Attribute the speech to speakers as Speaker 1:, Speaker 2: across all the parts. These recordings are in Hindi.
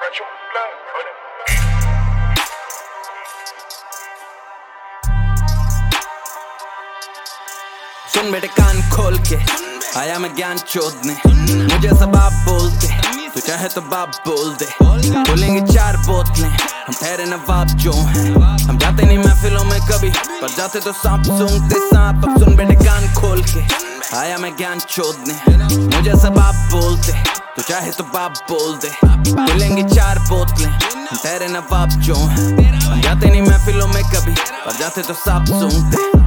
Speaker 1: सुन बेटे कान खोल के आया मैं ज्ञान चोदने, मुझे सब आप बोलते, तू चाहे तो बाप बोल दे। बोलेंगे 4 बोतलें, हम ठहरे नवाब जो हैं। हम जाते नहीं महफिलों में कभी, पर जाते तो सांप सूंघते सांप। अब सुन बेटे कान खोल के आया मैं ज्ञान चोदने, मुझे सब आप बोलते, तू चाहे तो बाप बोल दे। बोलेंगे 4 बोतलें, हम ठहरे नवाब जो हैं। हम जाते नहीं महफिलों में कभी, पर जाते तो सांप सूंघते।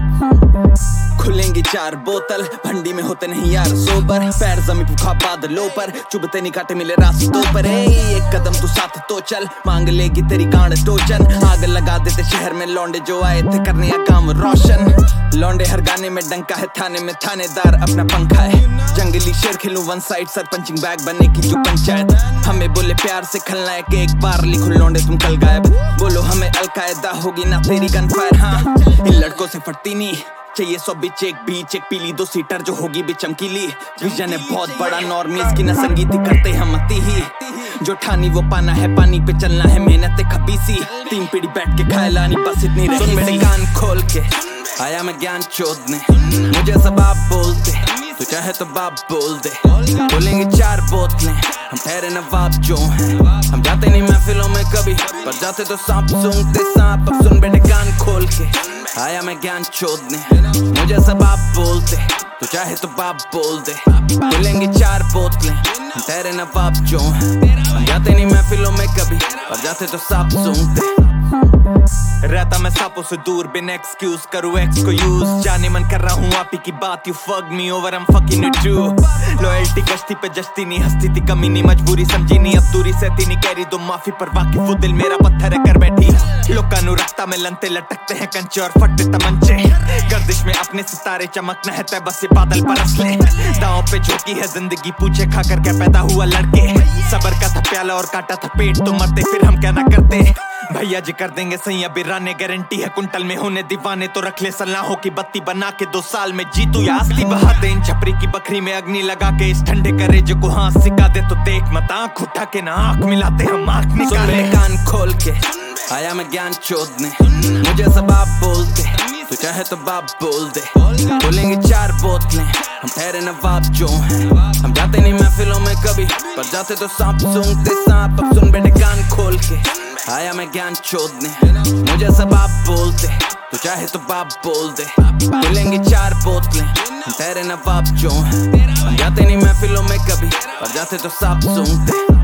Speaker 1: खुलेंगी 4 बोतल, भंडी में होते नहीं यार सोबर। पैर जमी भूखा बादलों पर, चुभते नहीं काटे मिले रास्तों पर। एक कदम तू साथ तो चल, मांग लेगी तेरी गांड टोचन। आग लगा देते शहर में लौंडे जो आए थे करने या काम रोशन। लौंडे हर गाने में डंका है, थाने में थानेदार अपना पंखा है। जंगली शेर खेलूं one side, sir punching bag बनने की जो पंचायत। हमें बोले प्यार से खलनायक, एक बार लिखो लौंडे तुम कल गायब। बोलो हमें अलकायदा होगी ना तेरी गन फायर। हाँ इन लड़कों से फटती नहीं, चाहिए 100 बिच एक बीच, एक पीली 2 सीटर जो होगी भी चमकीली। विजन है बहुत बड़ा, नॉर्मीज की ना संगीती करते हम अति ही। जो ठानी वो पाना है, पानी पे चलना है, मेहनत है खबीसी। 3 पीढ़ी बैठ के खाए लानी बस इतनी रही। सुन मेरे कान खोल के आया मैं ज्ञान चोदने, मुझे सब आप बोलते, तू चाहे तो बाप बोल दे। बोलेंगे 4 बोतलें, हम ठहरे नवाब जो हैं। हम जाते नहीं महफिलों में कभी, पर जाते तो सांप सूंघते सांप। अब सुन बेटे कान खोल के आया मैं ज्ञान चोदने, मुझे सब आप बोलते, तू चाहे तो बाप बोल दे। बोलेंगे 4 बोतलें, हम ठहरे नवाब जो हैं। हम जाते नहीं महफिलों में कभी, पर जाते तो सांप सूंघते। रहता मैं सांपों से दूर, बिन एक्सक्यूज करूँ एक्स को यूज। जाने मन कर रहा हूँ आप ही की बात, you fuck me over, I'm fucking it true। Loyalty कश्ती पे जश्ती नहीं, हस्ती थी कमी नहीं, मजबूरी समझी नहीं, अब दूरी सहती नहीं, कह रही दो माफी पर वाकिफ वो दिल मेरा पत्थर है कर बैठी। लोका नु रखता में लंते लटकते हैं कंचे और फटते तमंचे। गर्दिश में अपने सितारे चमकना है तय, बस ये बादल बरस ले। दांव पे झोंकी है जिंदगी, पूछे खा कर क्या पैदा हुआ लड़के। सबर का था प्याला और काटा था पेट, तो मरते फिर हम क्या ना करते। भैया जी कर देंगे सही अभी राने, गारंटी है कुंटल में होने दीवाने। तो रख ले सलाहों की बत्ती बना के 2 साल में जीतू या असली बहा दे। इन छपरी की बकरी में अग्नि लगा के इस ठंडे करेजे को हाथ सिखा दे। तो देख मत आंख उठा के ना आंख मिलाते हम आंख निकाले। कान खोल के आया मैं ज्ञान चोदने, मुझे सब आप बोलते, तू चाहे तो बाप बोल दे। बोलेंगे 4 बोतलें, हम ठहरे नवाब जो हैं। हम जाते नहीं महफिलों में कभी, पर जाते तो सांप सूंघते सांप। अब सुन बेटे कान खोल के आया मैं ज्ञान चोदने, मुझे सब आप बोलते, तू चाहे तो बाप बोल दे। बोलेंगे 4 बोतलें, हम ठहरे नवाब जो हैं। हम जाते नहीं महफिलों में कभी, पर जाते तो सांप सूंघते।